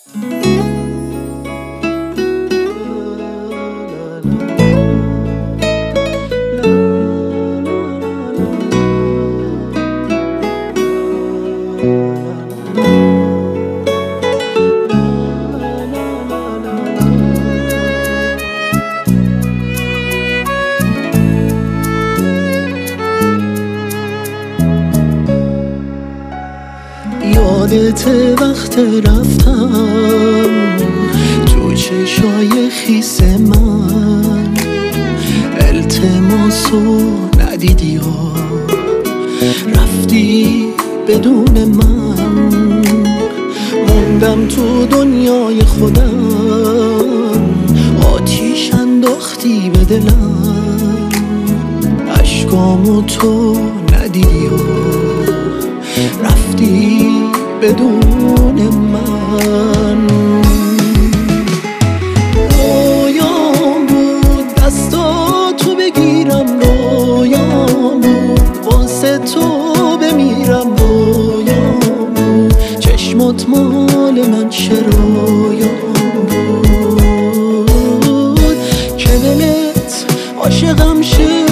یادت وقت رفتم تو چشای خیس من، التماسو ندیدی و رفتی بدون من. موندم تو دنیای خودم، آتیش انداختی به دلم، اشکامو تو ندیدی و رفتی بدون من. رویام بود دستاتو بگیرم، رویام بود واسه تو بمیرم، رویام بود چشمات مال من چه رویام بود که دلت عاشقم شد.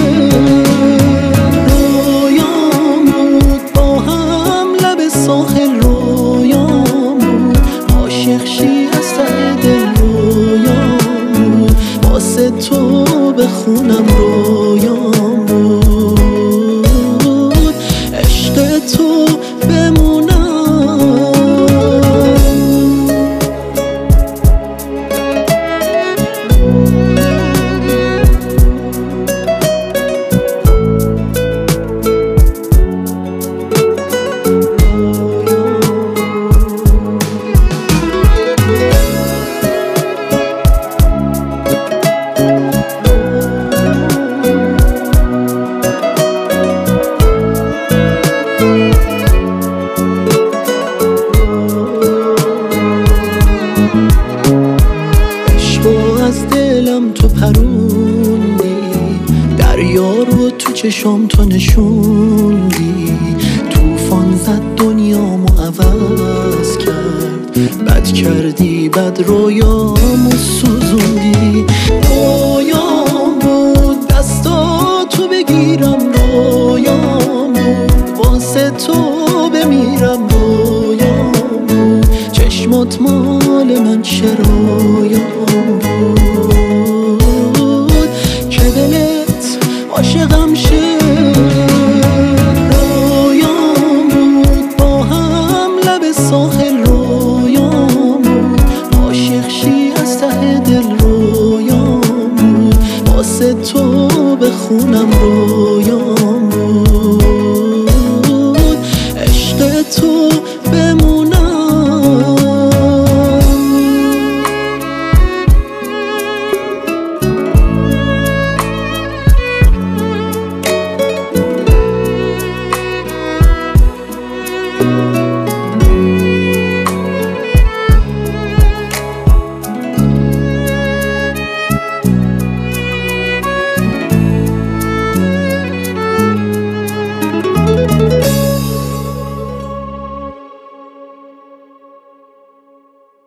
ساحل رویام بود، عاشق شی از ته دل رویام بود، واسه تو بخونم رویام بود، عشق تو بمونم. از دلم تو پروندی، دریا رو تو چشام تو نشوندی، طوفان زد دنیامو عوض کرد، بد کردی بد رویامو سوزوندی. رویام بود دستاتو بگیرم، رویام بود واسه تو بمیرم، رویام بود چشمات مال من چه رویام بود که دلت عاشقم شد. رویام بود با هم لب ساحل، رویام بود عاشق شی از ته دل، رویام بود واسه تو بخونم